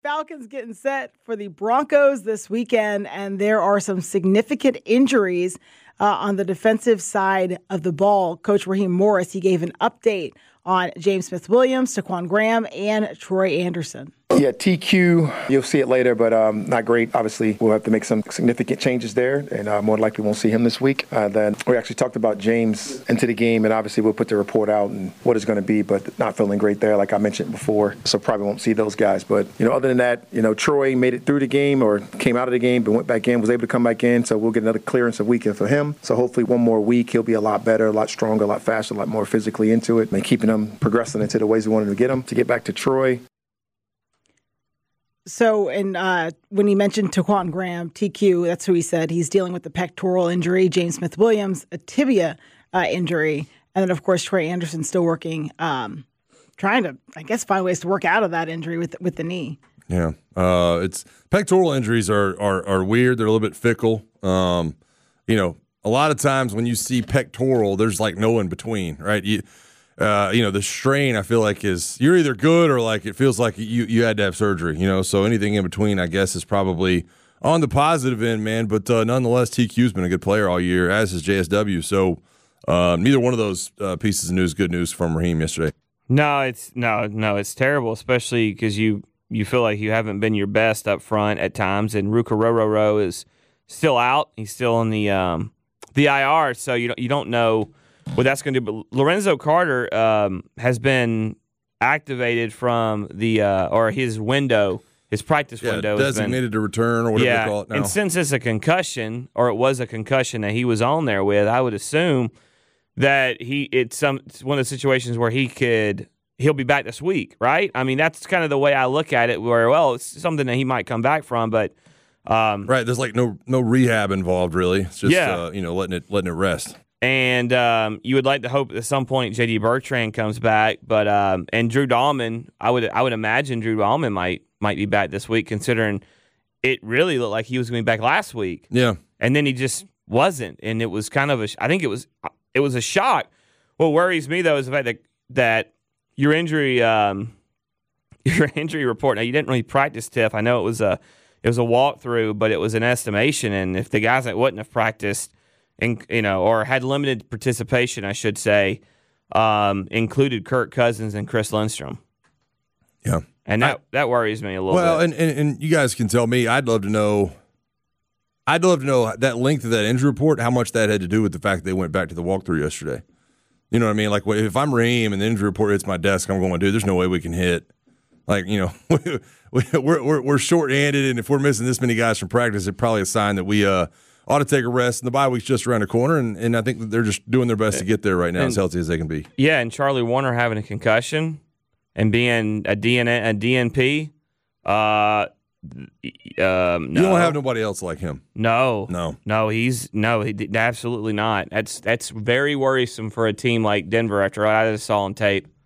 Falcons getting set for the Broncos this weekend, and there are some significant injuries on the defensive side of the ball. Coach Raheem Morris, he gave an update on James Smith-Williams, Taquan Graham, and Troy Anderson. Yeah, TQ, you'll see it later, but not great. Obviously, we'll have to make some significant changes there, and more likely won't see him this week. Then we actually talked about James into the game, and obviously we'll put the report out and what it's going to be, but not feeling great there, like I mentioned before, so probably won't see those guys. But, other than that, Troy made it through the game or came out of the game but went back in, was able to come back in, so we'll get another clearance of weekend for him. So hopefully one more week, he'll be a lot better, a lot stronger, a lot faster, a lot more physically into it, and keeping him progressing into the ways we wanted to get him. To get back to Troy. So, and when he mentioned Taquan Graham, TQ, that's who he said. He's dealing with the pectoral injury. James Smith-Williams, a tibia injury. And then, of course, Troy Anderson still working, trying to, I guess, find ways to work out of that injury with the knee. Yeah. It's pectoral injuries are weird. They're a little bit fickle. A lot of times when you see pectoral, there's like no in between, right? The strain I feel like is you're either good or like it feels like you had to have surgery, so anything in between I guess is probably on the positive end, man. But nonetheless, TQ's been a good player all year, as is JSW. So neither one of those pieces of news good news from Raheem yesterday. No, it's terrible, especially because you feel like you haven't been your best up front at times, and Ruka Rororo is still out. He's still in the IR, so you don't know what that's going to do. But Lorenzo Carter has been activated from the or his window, his practice window. Designated to return or whatever they call it now. And since it's a concussion, or it was a concussion that he was on there with, I would assume that it's one of the situations where he'll be back this week, right? I mean, that's kind of the way I look at it, where, well, it's something that he might come back from, but right, there's like no rehab involved really. It's just letting it rest. And you would like to hope at some point J.D. Bertrand comes back, but and Drew Dahlman, I would imagine Drew Dahlman might be back this week, considering it really looked like he was going to be back last week. Yeah, and then he just wasn't, and it was kind of I think it was a shock. What worries me though is the fact that your injury report. Now you didn't really practice, Tiff. I know it was a walkthrough, but it was an estimation, and if the guys that wouldn't have practiced, or had limited participation, I should say, included Kirk Cousins and Chris Lindstrom. Yeah. And that worries me a little bit. Well, and you guys can tell me, I'd love to know that length of that injury report, how much that had to do with the fact that they went back to the walkthrough yesterday. You know what I mean? Like, if I'm Raheem and the injury report hits my desk, I'm going, dude, there's no way we can hit. Like, we're short-handed, and if we're missing this many guys from practice, it's probably a sign that we ought to take a rest, and the bye week's just around the corner, and I think that they're just doing their best to get there right now, as healthy as they can be. Yeah, and Charlie Warner having a concussion and being a DNP. You don't have nobody else like him. No, absolutely not. That's very worrisome for a team like Denver after what I just saw on tape.